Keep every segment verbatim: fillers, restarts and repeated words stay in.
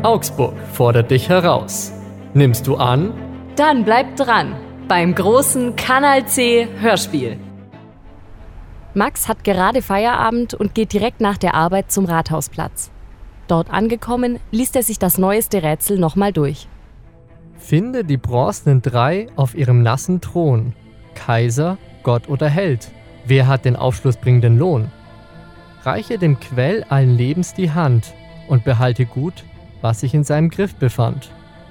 Augsburg fordert dich heraus. Nimmst du an? Dann bleib dran beim großen Kanal C Hörspiel. Max hat gerade Feierabend und geht direkt nach der Arbeit zum Rathausplatz. Dort angekommen, liest er sich das neueste Rätsel nochmal durch. Finde die bronzenen drei auf ihrem nassen Thron. Kaiser, Gott oder Held? Wer hat den aufschlussbringenden Lohn? Reiche dem Quell allen Lebens die Hand und behalte gut, was sich in seinem Griff befand.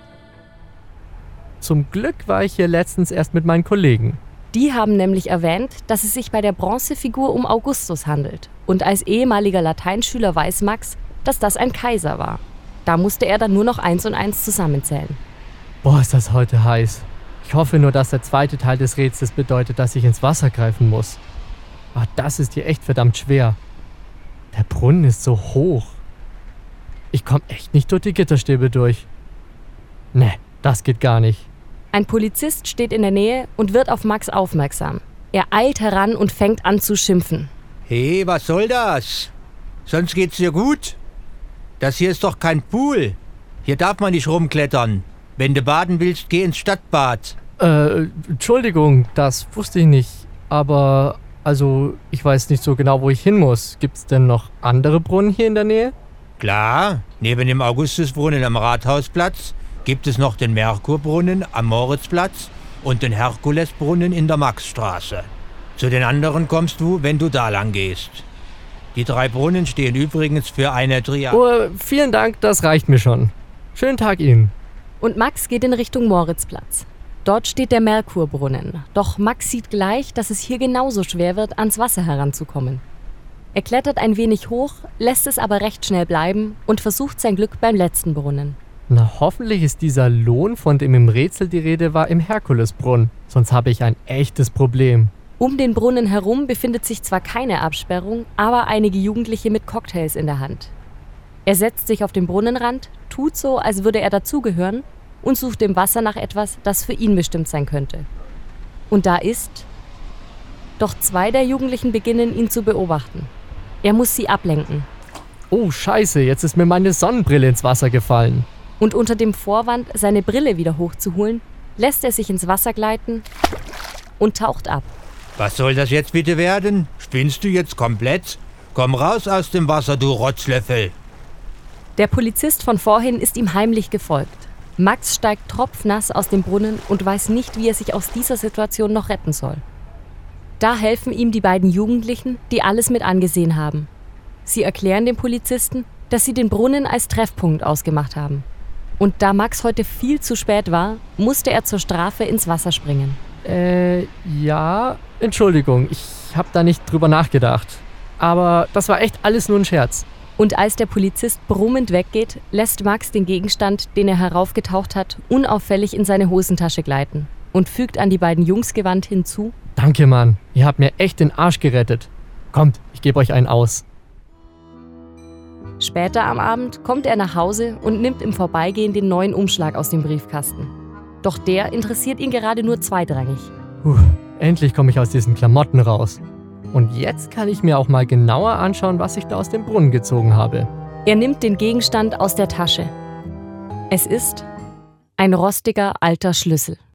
Zum Glück war ich hier letztens erst mit meinen Kollegen. Die haben nämlich erwähnt, dass es sich bei der Bronzefigur um Augustus handelt. Und als ehemaliger Lateinschüler weiß Max, dass das ein Kaiser war. Da musste er dann nur noch eins und eins zusammenzählen. Boah, ist das heute heiß. Ich hoffe nur, dass der zweite Teil des Rätsels bedeutet, dass ich ins Wasser greifen muss. Aber das ist hier echt verdammt schwer. Der Brunnen ist so hoch. Ich komme echt nicht durch die Gitterstäbe durch. Ne, das geht gar nicht. Ein Polizist steht in der Nähe und wird auf Max aufmerksam. Er eilt heran und fängt an zu schimpfen. Hey, was soll das? Sonst geht's dir gut? Das hier ist doch kein Pool. Hier darf man nicht rumklettern. Wenn du baden willst, geh ins Stadtbad. Äh, Entschuldigung, das wusste ich nicht. Aber, also, ich weiß nicht so genau, wo ich hin muss. Gibt's denn noch andere Brunnen hier in der Nähe? Klar, neben dem Augustusbrunnen am Rathausplatz gibt es noch den Merkurbrunnen am Moritzplatz und den Herkulesbrunnen in der Maxstraße. Zu den anderen kommst du, wenn du da lang gehst. Die drei Brunnen stehen übrigens für eine Triade. Oh, vielen Dank, das reicht mir schon. Schönen Tag Ihnen. Und Max geht in Richtung Moritzplatz. Dort steht der Merkurbrunnen. Doch Max sieht gleich, dass es hier genauso schwer wird, ans Wasser heranzukommen. Er klettert ein wenig hoch, lässt es aber recht schnell bleiben und versucht sein Glück beim letzten Brunnen. Na, hoffentlich ist dieser Lohn, von dem im Rätsel die Rede war, im Herkulesbrunnen. Sonst habe ich ein echtes Problem. Um den Brunnen herum befindet sich zwar keine Absperrung, aber einige Jugendliche mit Cocktails in der Hand. Er setzt sich auf den Brunnenrand, tut so, als würde er dazugehören und sucht im Wasser nach etwas, das für ihn bestimmt sein könnte. Und da ist... Doch zwei der Jugendlichen beginnen, ihn zu beobachten. Er muss sie ablenken. Oh, scheiße, jetzt ist mir meine Sonnenbrille ins Wasser gefallen. Und unter dem Vorwand, seine Brille wieder hochzuholen, lässt er sich ins Wasser gleiten und taucht ab. Was soll das jetzt bitte werden? Spinnst du jetzt komplett? Komm raus aus dem Wasser, du Rotzlöffel! Der Polizist von vorhin ist ihm heimlich gefolgt. Max steigt tropfnass aus dem Brunnen und weiß nicht, wie er sich aus dieser Situation noch retten soll. Da helfen ihm die beiden Jugendlichen, die alles mit angesehen haben. Sie erklären dem Polizisten, dass sie den Brunnen als Treffpunkt ausgemacht haben. Und da Max heute viel zu spät war, musste er zur Strafe ins Wasser springen. Äh, ja, Entschuldigung, ich habe da nicht drüber nachgedacht. Aber das war echt alles nur ein Scherz. Und als der Polizist brummend weggeht, lässt Max den Gegenstand, den er heraufgetaucht hat, unauffällig in seine Hosentasche gleiten und fügt an die beiden Jungs gewandt hinzu: Danke, Mann, ihr habt mir echt den Arsch gerettet. Kommt, ich gebe euch einen aus. Später am Abend kommt er nach Hause und nimmt im Vorbeigehen den neuen Umschlag aus dem Briefkasten. Doch der interessiert ihn gerade nur zweitrangig. Puh, endlich komme ich aus diesen Klamotten raus. Und jetzt kann ich mir auch mal genauer anschauen, was ich da aus dem Brunnen gezogen habe. Er nimmt den Gegenstand aus der Tasche. Es ist ein rostiger alter Schlüssel.